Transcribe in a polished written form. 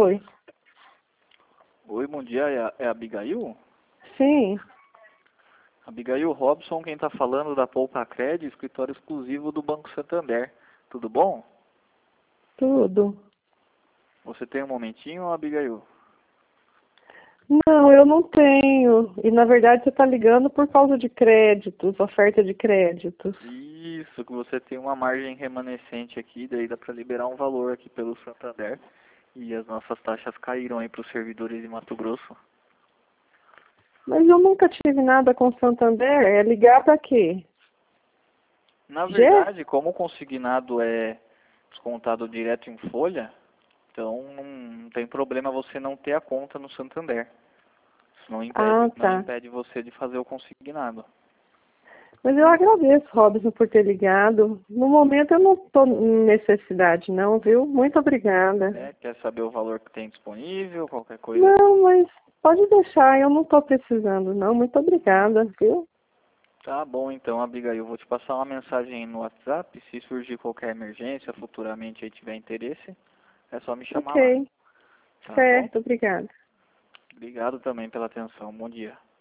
Oi. Oi, bom dia, é a Abigail? Sim, Abigail Robson, quem está falando da Poupa Cred, escritório exclusivo do Banco Santander. Tudo bom? tudo. Você tem um momentinho, Abigail? Não, eu não tenho. E na verdade você está ligando por causa de créditos, oferta de créditos. Isso, que você tem uma margem remanescente aqui, daí dá para liberar um valor aqui pelo Santander. E as nossas taxas caíram aí para os servidores de Mato Grosso. Mas eu nunca tive nada com Santander. É ligar para quê? Na G? verdade, como o consignado é descontado direto em folha, então não tem problema você não ter a conta no Santander. Isso Ah, não tá. impede você de fazer o consignado. Mas eu agradeço, Robson, por ter ligado. No momento eu não estou em necessidade, não, viu? Muito obrigada. Quer saber o valor que tem disponível, qualquer coisa? Não, mas pode deixar, eu não estou precisando, não. Muito obrigada, viu? Tá bom então, Abigail, eu vou te passar uma mensagem no WhatsApp, se surgir qualquer emergência, futuramente aí tiver interesse, é só me chamar lá, Ok, tá bom? certo, obrigada. Obrigado também pela atenção, bom dia.